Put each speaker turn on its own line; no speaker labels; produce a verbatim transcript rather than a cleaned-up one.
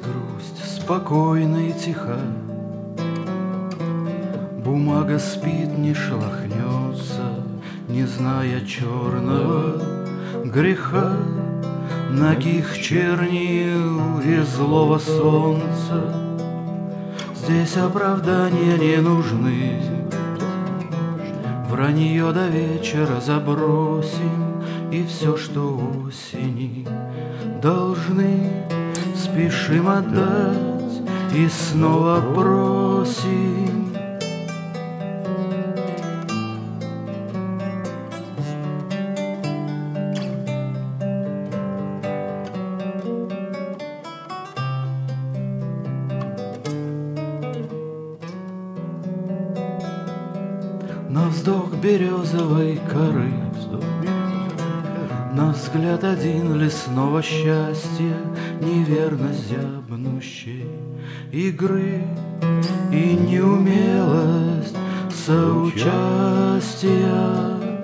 грусть спокойна и тиха, бумага спит, не шелохнется, не зная черного греха, нагих чернил и злого солнца. Здесь оправдания не нужны, вранье до вечера забросим, и все, что осени должны, спешим отдать и снова просим. На вздох березовой коры, на взгляд один лесного счастья, неверно зябнущей игры и неумелость соучастия.